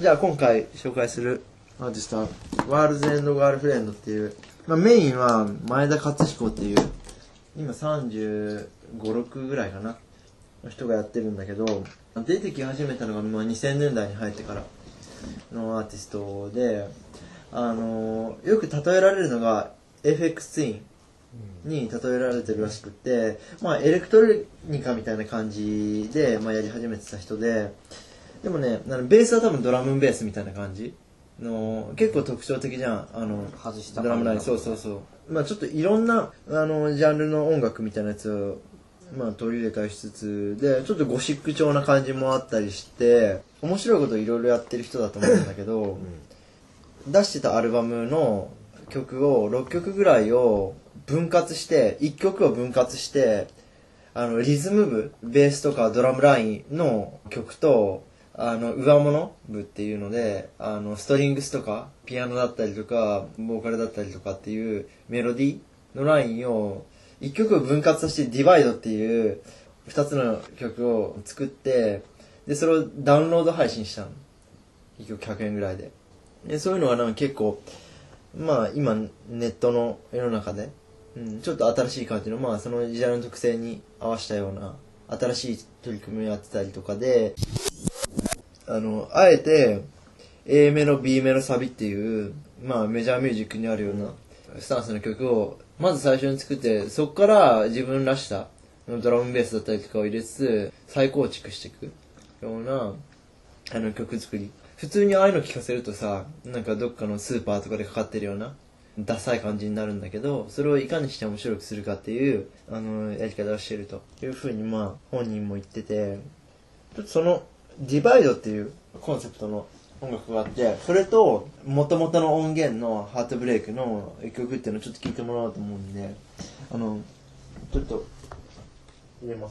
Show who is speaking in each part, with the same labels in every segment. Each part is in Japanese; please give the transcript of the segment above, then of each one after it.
Speaker 1: じゃあ今回紹介するアーティストはワールズエンドガールフレンドっていう、メインは前田勝彦っていう今35、6ぐらいかなの人がやってるんだけど、出てき始めたのが2000年代に入ってからのアーティストで、よく例えられるのが FX ツインに例えられてるらしくって、エレクトロニカみたいな感じで、やり始めてた人で、でもね、ベースは多分ドラムンベースみたいな感じの、結構特徴的じゃん。
Speaker 2: 外した
Speaker 1: ドラムライン、そう。ちょっといろんな、ジャンルの音楽みたいなやつを、取り入れたりしつつ、で、ちょっとゴシック調な感じもあったりして、面白いこといろいろやってる人だと思うんだけど、出してたアルバムの曲を、6曲ぐらいを分割して、1曲を分割して、リズム部、ベースとかドラムラインの曲と、上物部っていうので、ストリングスとか、ピアノだったりとか、ボーカルだったりとかっていうメロディーのラインを、一曲を分割させてディバイドっていう二つの曲を作って、で、それをダウンロード配信したの。一曲100円ぐらいで。で、そういうのは結構、今、ネットの世の中で、ちょっと新しい感じの、その時代の特性に合わせたような、新しい取り組みをやってたりとかで、あえて A メロ B メロサビっていうメジャーミュージックにあるようなスタンスの曲をまず最初に作って、そこから自分らしさドラムベースだったりとかを入れつつ再構築していくような曲作り。普通にああいうの聞かせるとさ、どっかのスーパーとかでかかってるようなダサい感じになるんだけど、それをいかにして面白くするかっていうやり方をしてるというふうに本人も言ってて、ちょっとそのディバイドっていうコンセプトの音楽があって、それと元々の音源のハートブレイクの曲っていうのをちょっと聴いてもらおうと思うんで、ちょっと入れます。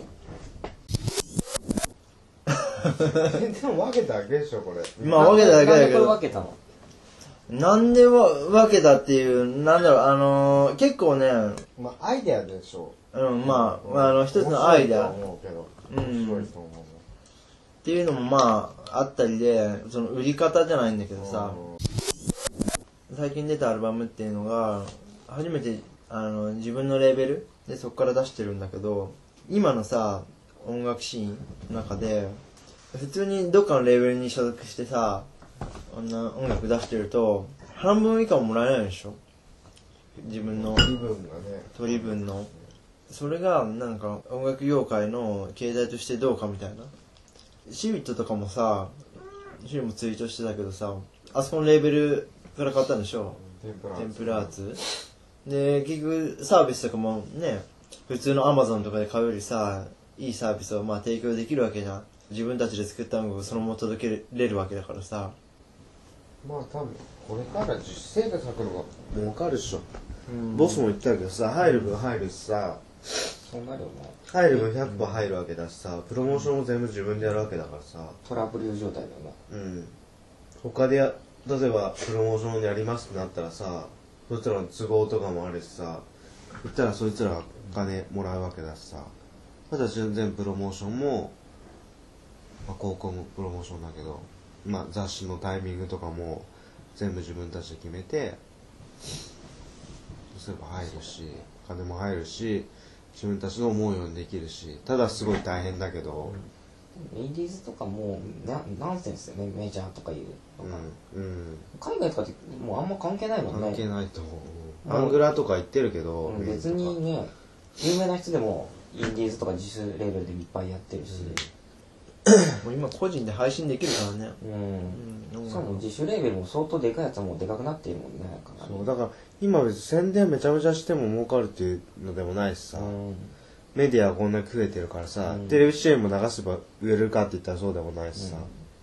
Speaker 3: 全然分けただけでしょこれ。
Speaker 1: 分けただけだけど。
Speaker 2: なんでこれ分けたの？
Speaker 1: なんで分けたっていう、結構ね、
Speaker 3: アイデアでしょ。
Speaker 1: 一つのアイデア。
Speaker 3: 面白いと思うけど。面白いと思う。
Speaker 1: っていうのもあったりで、その売り方じゃないんだけどさ、最近出たアルバムっていうのが初めて自分のレーベルでそこから出してるんだけど、今のさ音楽シーンの中で普通にどっかのレーベルに所属してさ、あんな音楽出してると半分以下ももらえないでしょ、自分の取り分の。それが音楽業界の経済としてどうかみたいな。シビットとかもさ、シビもツイートしてたけどさ、あそこのレーベルから買ったんでしょ、テンプラーツで。結局サービスとかもね、普通のアマゾンとかで買うよりさ、いいサービスを提供できるわけじゃん。自分たちで作った音楽をそのまま届けれるわけだからさ。
Speaker 3: 多分これから自主性で書くのが儲かるっしょ。ボスも言ったけどさ、入る分入るしさ、
Speaker 2: そうなるよね。
Speaker 3: 入る分100歩入るわけだしさ、プロモーションも全部自分でやるわけだからさ、
Speaker 2: トラブル状態だよね。
Speaker 3: 他で例えばプロモーションやりますってなったらさ、そいつらの都合とかもあるしさ、言ったらそいつらがお金もらうわけだしさ、ただ全然プロモーションも、高校もプロモーションだけど、雑誌のタイミングとかも全部自分たちで決めて、そうすれば入るし、金も入るし、自分たちの思うようにできるし、ただすごい大変だけど、
Speaker 2: インディーズとかもうナンセンスよね、メジャーとかいうのが、海外とかってもうあんま関係ないもんね。
Speaker 3: 関係ないと思う。アングラとか言ってるけど、
Speaker 2: 別にね、有名な人でもインディーズとか自主レーベルでいっぱいやってるし、
Speaker 1: もう今個人で配信できるからね。
Speaker 2: そう、自主レーベルも相当でかいやつはもうでかくなっているもんね。
Speaker 3: そうだから今別に宣伝めちゃめちゃしても儲かるっていうのでもないしさ、メディアはこんだけ増えてるからさ、テレビ CM も流せば売れるかって言ったらそうでもないしさ、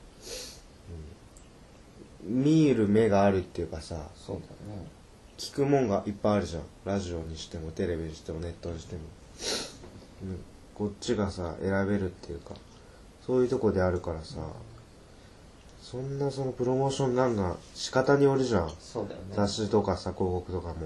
Speaker 3: 見る目があるっていうかさ、
Speaker 2: そうだよね。
Speaker 3: 聞くもんがいっぱいあるじゃん。ラジオにしてもテレビにしてもネットにしても、こっちがさ選べるっていうか、そういうとこであるからさ、そんなそのプロモーション仕方によるじゃん。
Speaker 2: そうだよね。
Speaker 3: 雑誌とかさ広告とかも、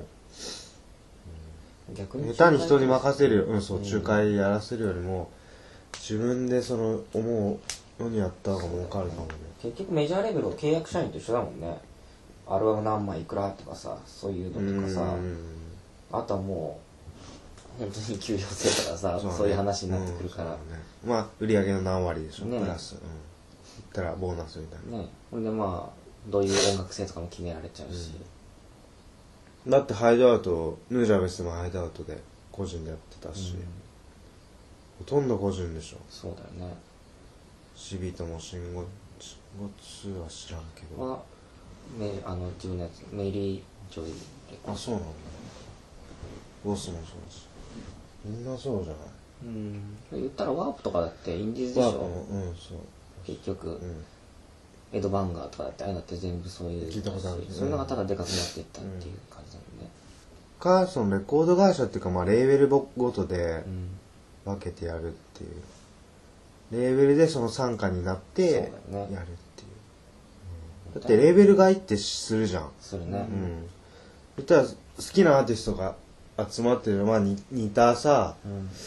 Speaker 2: 逆に
Speaker 3: 下手に人に任せるよ、仲介やらせるよりも自分でその思う何やったかも分かるかもね。
Speaker 2: 結局メジャーレベルを契約社員と一緒だもんね。アルバム何枚いくらとかさ、そういうのとかさ、あとはもう本当に給料制とかさ、そういう話になってくるから、
Speaker 3: ね、まあ売り上げの何割でしょ、
Speaker 2: ね、
Speaker 3: プラス、言ったらボーナスみたいな
Speaker 2: ね。ほんでまあどういう音楽性とかも決められちゃうし、
Speaker 3: だってハイドアウト、ヌージャベスもハイドアウトで個人でやってたし、ほとんど個人でしょ。
Speaker 2: そうだよね。
Speaker 3: シビートもシンゴ2は知らんけど、
Speaker 2: は自分のやつメリー・ジョイレコード。
Speaker 3: あ、そうなんだ。ボスもそうだし、みんなそうじゃない。
Speaker 2: 言ったらワープとかだってインディーズでしょ。
Speaker 3: ワープもそう
Speaker 2: 結局、エド・バンガーとかだってああいうのって全部そういう
Speaker 3: 聞いたことある、
Speaker 2: そういうのがただでかくなっていったっていう感じだもんね。
Speaker 3: そのレコード会社っていうか、まあレーベルごとで分けてやるっていう、レーベルでその傘下になってやるっていう、だってレーベル買いってするじゃん。
Speaker 2: するね。
Speaker 3: 言ったら好きなアーティストが集まってる、まあ似たさ、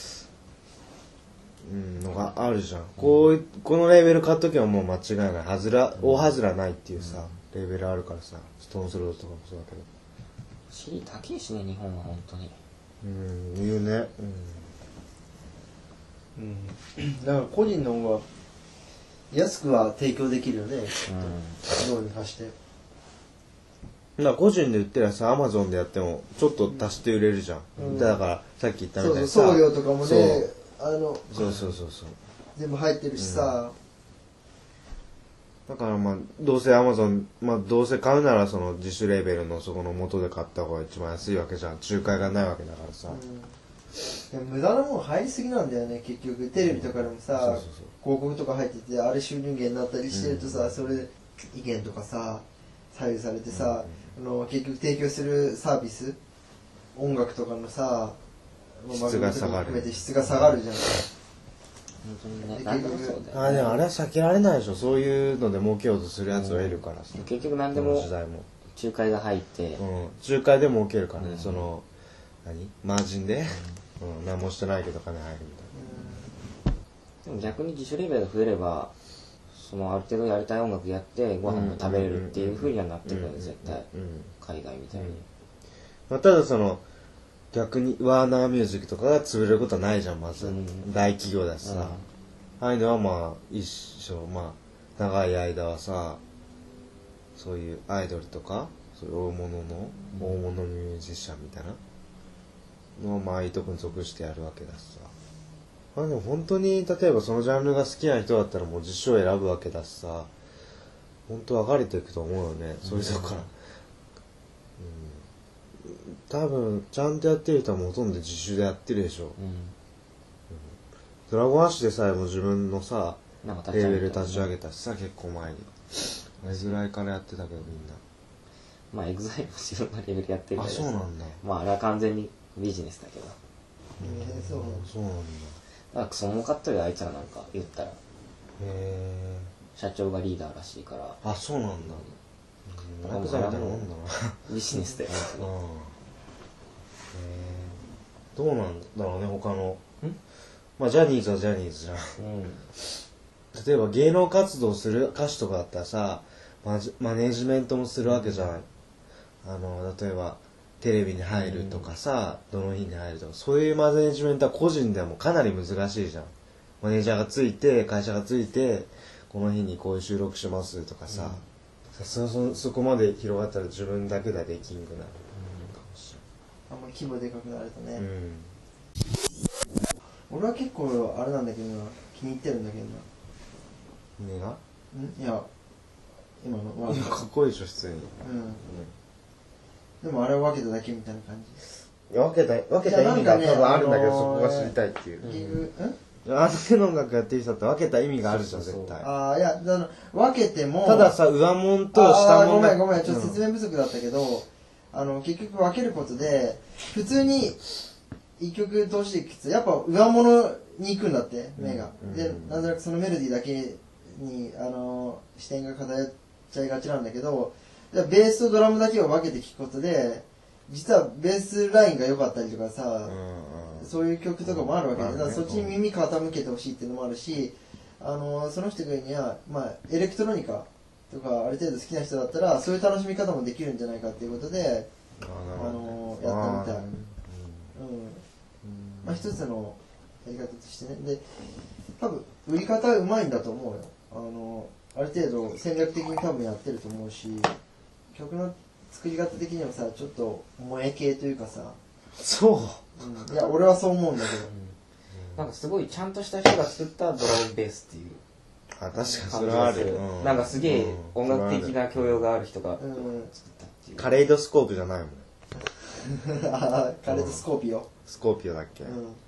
Speaker 3: のがあるじゃん。このレーベル買っとけばもう間違いない。大外らないっていうさ、レーベルあるからさ、ストーンスローズとかもそうだけど。
Speaker 2: CD 高いしね、日本は本当に。
Speaker 3: 言うね。
Speaker 1: だから個人の方が安くは提供できるよね、どうにかして。
Speaker 3: 個人で売ってりゃさ、アマゾンでやってもちょっと足して売れるじゃん。だからさっき言ったみたいにさ、
Speaker 1: 送料とかもね、
Speaker 3: そう
Speaker 1: 全部入ってるしさ、
Speaker 3: だからまあどうせアマゾン、まあどうせ買うならその自主レーベルのそこの元で買った方が一番安いわけじゃん。仲介がないわけだからさ、
Speaker 1: でも無駄なもん入りすぎなんだよね。結局テレビとかでもさ、広告とか入っててあれ収入源になったりしてるとさ、それで意見とかさ左右されてさ、結局提供するサービス、音楽とかのさ、
Speaker 3: 質が下がる。
Speaker 1: 含めて質が下がるじゃん。
Speaker 2: 本当にね。でもそうだよね。
Speaker 3: でもあれは避けられないでしょ。そういうので儲けようとするやつがいるからさ。
Speaker 2: 結局何でも仲介が入って、
Speaker 3: 仲介で儲けるからね。そのマージンで、何もしてないけど金入るみたいな。
Speaker 2: でも逆に自主レベルが増えれば、そのある程度やりたい音楽やってご飯も食べれるっていう風にはなってくるよね、絶対。海外みたいに。
Speaker 3: まあただその逆にワーナーミュージックとかが潰れることはないじゃん、まず。大企業だしさ。ああいうのはまあ一生、まあ長い間はさ、そういうアイドルとか、そういう大物ミュージシャンみたいなのをまあいいとこに属してやるわけだしさ。でも本当に例えばそのジャンルが好きな人だったらもう実証を選ぶわけだしさ、本当分かれていくと思うよね、そういうとこから。多分ちゃんとやってる人はもうほとんど自主でやってるでしょ。ドラゴンアッシュでさえも自分のさレーベル立ち上げたしさ、結構前にあれぐらいからやってたけどみんな。
Speaker 2: まあエグザイルも自分のレベルやってるから。
Speaker 3: あ、そうなんだ。
Speaker 2: まああれは完全にビジネスだけど。
Speaker 3: そうなんだ。
Speaker 2: だからクソ儲かってるよ、あいつらなんか言ったら。社長がリーダーらしいから。
Speaker 3: あ、そうなんだ。ヤクザみたいなもんだな。
Speaker 2: ビジネスだよ、本
Speaker 3: 当に。どうなんだろうね、他の。まあジャニーズはジャニーズじゃん。例えば芸能活動する歌手とかだったらさ、マネージメントもするわけじゃない。例えばテレビに入るとかさ、どの日に入るとか、そういうマネージメントは個人でもかなり難しいじゃん。マネージャーがついて、会社がついて、この日にこういう収録しますとかさ、そこまで広がったら自分だけではできんくなるかもし
Speaker 1: れない。あんまり規模でかくなるとね。俺は結構あれなんだけどな、気に入ってるんだけどな。
Speaker 3: 目が？
Speaker 1: いや、今のは。
Speaker 3: かっこいいでしょ、普通に。
Speaker 1: でもあれを分けただけみたいな感じ。
Speaker 3: 分けた意味が多分あるんだけど、そこが知りたいっていう。あの手の音楽やってる人って分けた意味があるじゃん、絶対。
Speaker 1: いや、分けても。
Speaker 3: たださ、上もんと下もん。
Speaker 1: ごめん、ちょっと説明不足だったけど、結局分けることで、普通に一曲通していくと、やっぱ上物に行くんだって、目が。で、なんとなくそのメロディーだけに、視点が偏っちゃいがちなんだけど、ベースとドラムだけを分けて聴くことで、実はベースラインが良かったりとかさ、そういう曲とかもあるわけで、だからそっちに耳傾けてほしいっていうのもあるし、 その人が言うには、まあ、エレクトロニカとかある程度好きな人だったらそういう楽しみ方もできるんじゃないかっていうことでやったみたい。まあ、一つのやり方としてね。で多分売り方うまいんだと思うよ。ある程度戦略的に多分やってると思うし、曲の作り方的にはさ、ちょっと萌え系というかさ、
Speaker 3: そう、
Speaker 1: いや俺はそう思うんだけど、
Speaker 2: なんかすごいちゃんとした人が作ったドラムベースっていう
Speaker 3: あ、確かにそ
Speaker 2: 感じ
Speaker 3: れはある、
Speaker 2: がする。なんかすげえ音楽的な教養がある人が作ったっていう。
Speaker 3: カレイドスコープじゃないもん。
Speaker 1: カレドスコーピオ、
Speaker 3: スコーピオだっけ、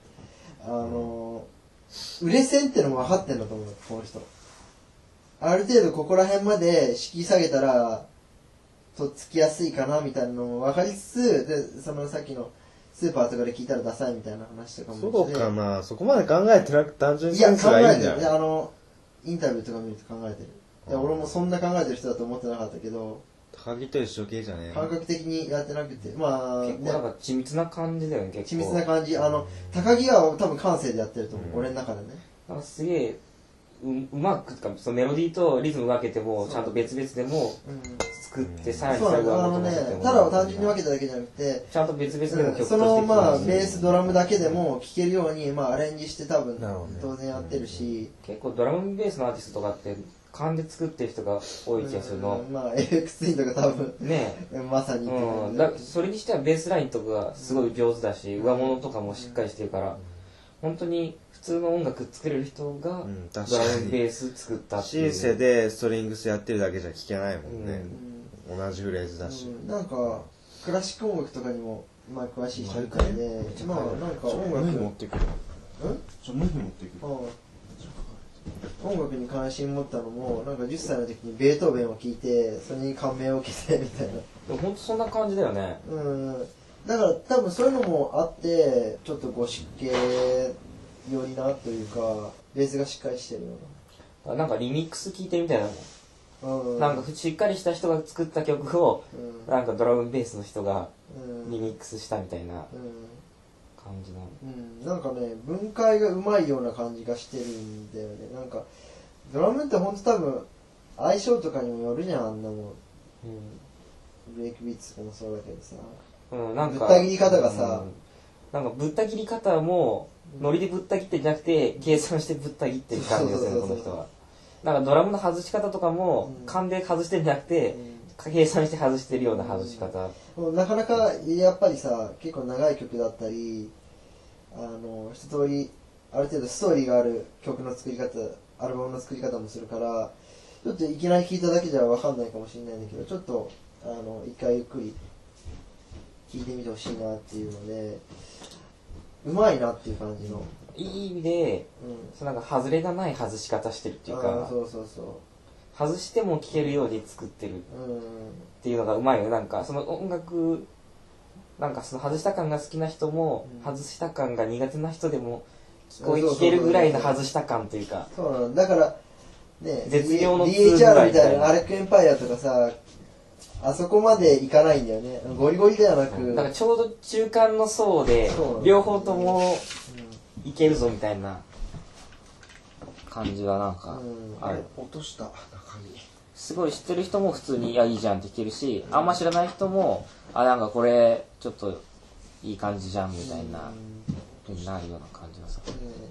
Speaker 1: 売れ線ってのも分かってんだと思う、この人。ある程度ここら辺まで敷き下げたらとっつきやすいかなみたいなのも分かりつつ、でそのさっきのスーパーとかで聞いたらダサいみたいな話とかもして、
Speaker 3: そうかな、そこまで考えてなくて単純に
Speaker 1: いや
Speaker 3: センス
Speaker 1: 考えてる。
Speaker 3: がいいんじゃない。
Speaker 1: インタビューとか見ると考えてる。いや俺もそんな考えてる人だと思ってなかったけど、
Speaker 3: 高木と一緒系じゃねえ
Speaker 1: 感覚的にやってなくて、まあ、
Speaker 2: 結構なんか緻密な感じだよね、結構。
Speaker 1: 緻密な感じ。高木は多分感性でやってると思う、俺の中でね。
Speaker 2: なんかすげえうまくか、そのメロディーとリズム分けてもちゃんと別々でも作ってさらに
Speaker 1: そう
Speaker 2: 最後は
Speaker 1: なんだ、
Speaker 2: 求めても
Speaker 1: ただ単純に分けただけじゃなくて、
Speaker 2: ちゃんと別々でも曲として
Speaker 1: そのまあ
Speaker 2: 聴くし
Speaker 1: ベースドラムだけでも聴けるように、まあアレンジして多分
Speaker 3: なるほどね
Speaker 1: 当然やってるし、
Speaker 2: 結構ドラムベースのアーティストとかって勘で作ってる人が多い気がするの。
Speaker 1: まあ FX3 とか多分
Speaker 2: ね
Speaker 1: まさにって
Speaker 2: え、
Speaker 1: 感じ
Speaker 2: それにしてはベースラインとかがすごい上手だし、上物とかもしっかりしてるから、本当に普通の音楽作れる人が
Speaker 3: 確かに
Speaker 2: ドラムベース作ったっていう。
Speaker 3: シンセでストリングスやってるだけじゃ聴けないもんね、同じフレーズだし、
Speaker 1: なんかクラシック音楽とかにもまあ詳しい人みたいで、まあなんか音楽
Speaker 3: 持ってくるちょ麦持ってくる
Speaker 1: 音楽に関心持ったのもなんか10歳の時にベートーベンを聴いてそれに感銘を受けてみたいな。
Speaker 2: でも本当そんな感じだよね。
Speaker 1: だから多分そういうのもあってちょっとゴシック系寄りなというかベースがしっかりしてるよ
Speaker 2: なんかリミックス聞いてみたいなもん。
Speaker 1: うな、
Speaker 2: なんかしっかりした人が作った曲を、なんかドラムベースの人がリミックスしたみたいな感じなの。
Speaker 1: なんかね分解がうまいような感じがしてるんだよね。なんかドラムってほんと多分相性とかにもよるじゃん、あんなもん。ブレイクビーツとかもそうだけどさ、
Speaker 2: なんか
Speaker 1: ぶった切り方がさ、
Speaker 2: なんかぶった切り方もノリでぶった切ってんじゃなくて計算してぶった切ってる感じですね、この人は。なんかドラムの外し方とかも勘で外してんじゃなくて計算して外してるような外し方。
Speaker 1: なかなかやっぱりさ結構長い曲だったり一通りある程度ストーリーがある曲の作り方、アルバムの作り方もするからちょっといきなり聴いただけじゃ分かんないかもしれないんだけど、ちょっと一回ゆっくり聴いてみてほしいなっていうので、うまいなっていう感じの
Speaker 2: いい意味で、なんか外れがない外し方してるっていうか、
Speaker 1: そうそうそう、
Speaker 2: 外しても聴けるように作ってるっていうのがうまいよね。なんかその音楽、なんかその外した感が好きな人も、外した感が苦手な人でも聴けるぐらいの外した感というか。
Speaker 1: そうなんだからね、
Speaker 2: 絶妙の
Speaker 1: DHR みたいなアレックエンパイアとかさ、あそこまでいかないんだよね。ゴリゴリではなく、
Speaker 2: なんかちょうど中間の層で両方ともいけるぞみたいな感じがなんかある。
Speaker 3: 落とした中身
Speaker 2: すごい知ってる人も普通にいやいいじゃんって聞けるし、あんま知らない人もなんかこれちょっといい感じじゃんみたいなになるような感じがさ、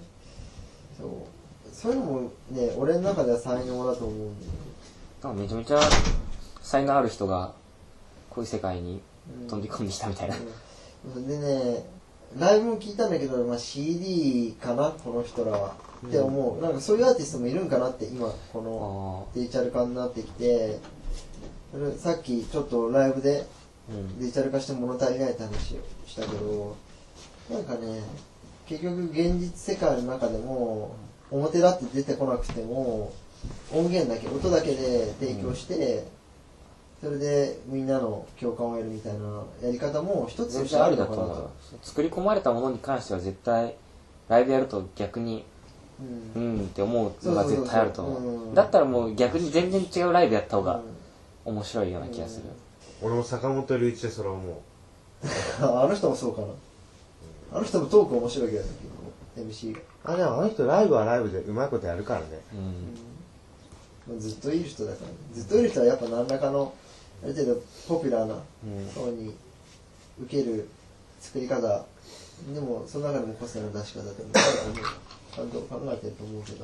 Speaker 1: そういうのもね俺の中では才能だと思うんだよね。
Speaker 2: なんかめちゃめちゃ才能ある人がこういう世界に飛び込んできたみたいな、
Speaker 1: でねライブも聞いたんだけど、CD かなこの人らは、って思う。なんかそういうアーティストもいるんかなって今このデジタル化になってきて、さっきちょっとライブでデジタル化して物足りないって話をしたけど、なんかね結局現実世界の中でも表立って出てこなくても音源だけ音だけで提供して、それでみんなの共感を得るみたいなやり方も一つとしてあるのかなと。
Speaker 2: 作り込まれたものに関しては絶対ライブやると逆にって思うのが絶対あると思う。だったらもう逆に全然違うライブやった方が面白いような気がする。
Speaker 3: 俺も坂本龍一でそれ思う
Speaker 1: あの人もそうかな。あの人もトーク面白いけど結構 MC が、
Speaker 3: あ、でもあの人ライブはライブでうまいことやるからね。
Speaker 2: うん。
Speaker 1: まあ、ずっといる人だからね。ずっといる人はやっぱ何らかのある程度ポピュラーな層に受ける作り方でもその中でも個性の出し方ってちゃんと考えてると思うけど、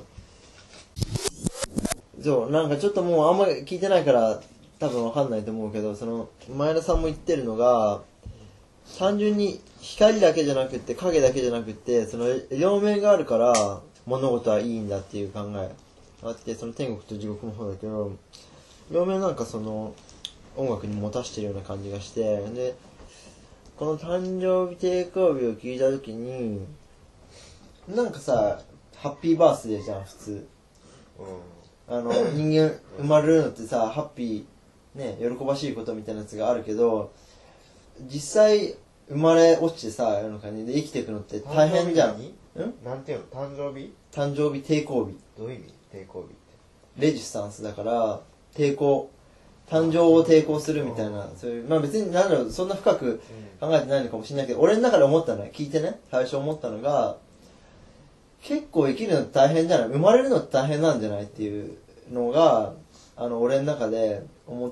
Speaker 1: そうなんかちょっともうあんまり聞いてないから多分わかんないと思うけど、その前田さんも言ってるのが単純に光だけじゃなくて影だけじゃなくてその両面があるから物事はいいんだっていう考えがあって、その天国と地獄もそうだけど両面なんかその音楽に持たしてるような感じがして、でこの誕生日定候日を聞いた時になんかさハッピーバースデーじゃん普通。人間生まれるのってさハッピーね喜ばしいことみたいなやつがあるけど、実際生まれ落ちてさ世の中にで生きていくのって大変じゃん。
Speaker 3: なんていうの、誕生日
Speaker 1: 誕生日定候日、
Speaker 3: どういう意味抵抗日って。
Speaker 1: レジスタンスだから抵抗、誕生を抵抗するみたいな、そういうまあ別になんだろうそんな深く考えてないのかもしれないけど、俺の中で思ったのは聞いてね最初思ったのが結構生きるのって大変じゃない、生まれるのって大変なんじゃないっていうのが俺の中で思って、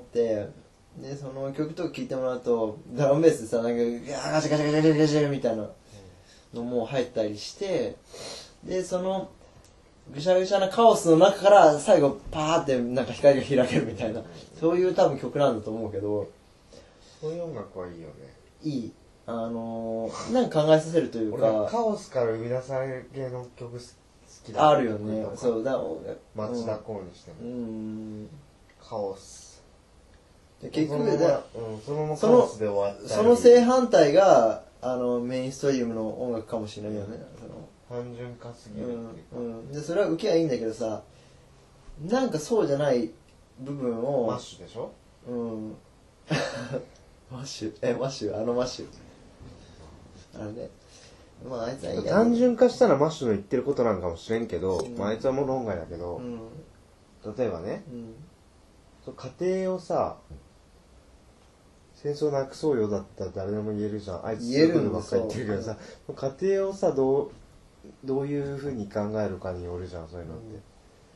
Speaker 1: でその曲とか聴いてもらうとドラムベースでさなんかガチャガチャガチャガチャガチャみたいなのも入ったりして、でそのぐしゃぐしゃなカオスの中から最後パーってなんか光が開けるみたいな、そういう多分曲なんだと思うけど、
Speaker 3: そういう音楽はいいよね。
Speaker 1: いいなんか考えさせるという
Speaker 3: 俺は
Speaker 1: か
Speaker 3: カオスから生み出される系の曲好きだ。
Speaker 1: あるよね。そうだ
Speaker 3: 町田公にしても、カオス
Speaker 1: で結局
Speaker 3: そのままカオスで終わったり、
Speaker 1: その正反対がメインストリームの音楽かもしれないよね。
Speaker 3: 単純化すぎるっていうか、
Speaker 1: でそれは受けはいいんだけどさ、なんかそうじゃない部分を
Speaker 3: マッシュでしょ。
Speaker 1: マッシュマッシュマッシュね、まああいつはいいや
Speaker 3: 単純化したらマッシュの言ってることなんかもしれんけど、まああいつはもう論外だけど、例えばね、家庭をさ戦争なくそうよだったら誰でも言えるじゃん。あいつそういうことばっかり言ってるけどさ、家庭をさどういうふうに考えるかによるじゃん、そういうのって、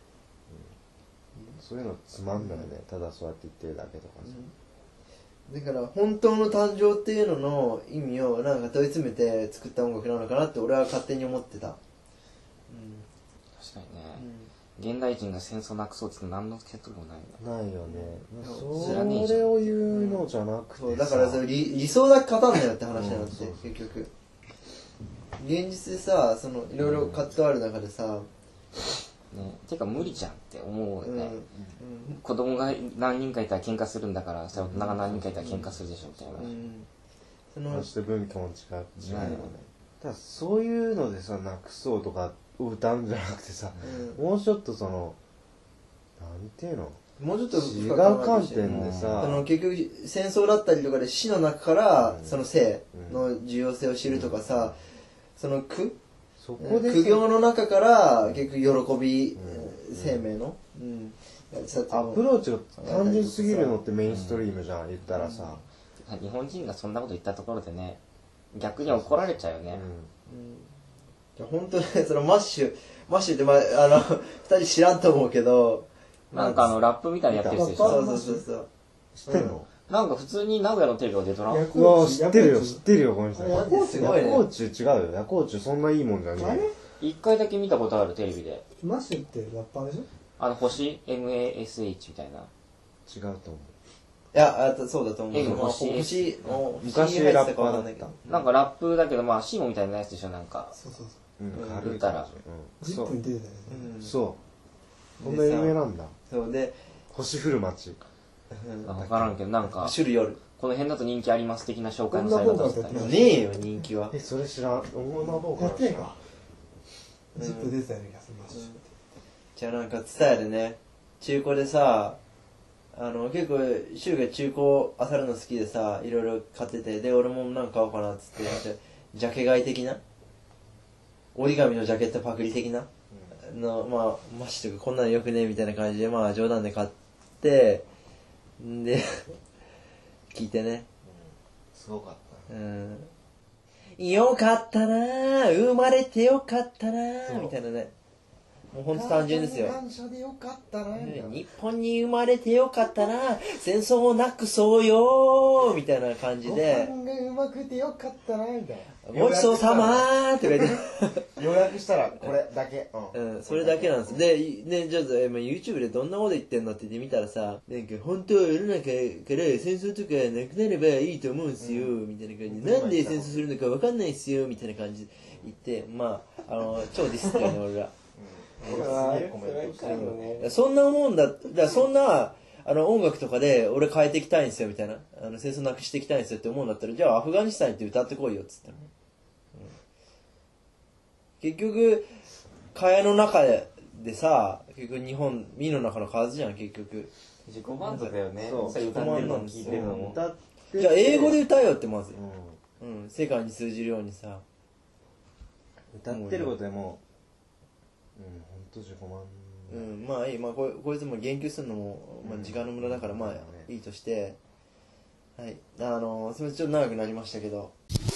Speaker 3: そういうのつまんないよね、ただそうやって言ってるだけとかさ、
Speaker 1: だから本当の誕生っていうのの意味をなんか問い詰めて作った音楽なのかなって俺は勝手に思ってた。
Speaker 2: 確かにね、現代人が戦争なくそうって何の説得もないんだ。
Speaker 3: ないよね。
Speaker 2: 知らねえ
Speaker 3: それを言うのじゃなくてさ、
Speaker 1: そうだからそれ理想だけ語んなよって話なんだって、結局現実でさそのいろいろ葛藤ある中でさ、
Speaker 2: てか無理じゃんって思うよね、子供が何人かいたら喧嘩するんだから、大人が何人かいたら喧嘩するでしょみたいな、
Speaker 3: そして文化も違うよね。ただそういうのでさなくそうとかを歌うんじゃなくてさ、もうちょっとそのなんていうの、
Speaker 1: もうちょっと
Speaker 3: 違う観点でさ、
Speaker 1: 結局戦争だったりとかで死の中からその生の重要性を知るとかさ、その
Speaker 3: そこで
Speaker 1: 苦行の中から結局喜び、生命の、
Speaker 3: アプローチが単純すぎるのってメインストリームじゃん、言ったらさ、
Speaker 2: 日本人がそんなこと言ったところでね、逆に怒られちゃうよね。
Speaker 1: 本当ね、そのマッシュって2人知らんと思うけど、
Speaker 2: なんかラップみたいなやってる人でしょ。
Speaker 1: そう
Speaker 3: 知ってんの？
Speaker 2: なんか普通に名古屋のテレビが出とらん。
Speaker 3: うわ知ってるよこの人。
Speaker 1: ヤコ
Speaker 3: ーチ違うよ、ヤコーチそんないいもんじゃねえよ。
Speaker 2: 一回だけ見たことあるテレビで。
Speaker 4: マッシュってラッパーでしょ？
Speaker 2: 星 MASH みたいな。
Speaker 3: 違うと思う。
Speaker 1: いやそうだと思う。
Speaker 2: 星
Speaker 3: 昔ラッパーだった。
Speaker 2: なんかラップだけどシーモみたいなやつでしょ、なんか。
Speaker 4: そう
Speaker 3: 軽い
Speaker 2: たら
Speaker 4: 10分に出てたよね。
Speaker 3: そうこんな有名なんだ。
Speaker 1: そうで
Speaker 3: 星降る街。
Speaker 2: 分からんけど、なんか
Speaker 1: 種類夜
Speaker 2: この辺だと人気あります的な紹介のされ方だったり。
Speaker 1: ねえよ人気は。
Speaker 3: それ知らん。女ボーカル
Speaker 4: やってんか。10分出てたよね、マッシュ。
Speaker 1: じゃあなんかツタヤでね中古でさ結構シュウが中古漁るの好きでさいろいろ買ってて、で俺もなんか買おうかなっつってジャケ買い的な折り紙のジャケットパクリ的なのマッシュとかこんなのよくねみたいな感じで冗談で買ってで聞いてね、
Speaker 3: すごかった。
Speaker 1: よかったな生まれてよかったなみたいなね。もう本当単純ですよ。
Speaker 3: 感謝でよかったな
Speaker 1: 日本に生まれてよかったな戦争をなくそうよみたいな感じで、
Speaker 3: ご飯がうまくてよかったなみたいな。
Speaker 1: ごちそうさまーって言って
Speaker 3: 予約したらこれだけ。
Speaker 1: それだけなんです。で、ね、じゃあ、YouTube でどんなこと言ってんのって言ってみたらさ、なんか、本当は世の中から戦争とかなくなればいいと思うんすよ、みたいな感じで、なんで戦争するのかわかんないっすよ、みたいな感じで言って、まあ、超ディスったよね、俺ら。そんな思うんだ、そんな、音楽とかで俺変えていきたいんですよ、みたいな。戦争なくしていきたいんですよって思うんだったら、じゃあアフガニスタン行って歌ってこいよ、っつったの。結局、蚊帳の中でさ、結局日本、民の中の数じゃん、結局。
Speaker 2: 自己満足だよね。
Speaker 1: そう
Speaker 2: それ歌ってるの聞いてるのも。
Speaker 1: じゃあ英語で歌えよってまず。世界に通じるようにさ。
Speaker 3: 歌ってることでもほんと自己満。
Speaker 1: まあいい。まあこいつも言及するのも、まあ時間の無駄だから、まあいいとして。はい。すみません、ちょっと長くなりましたけど。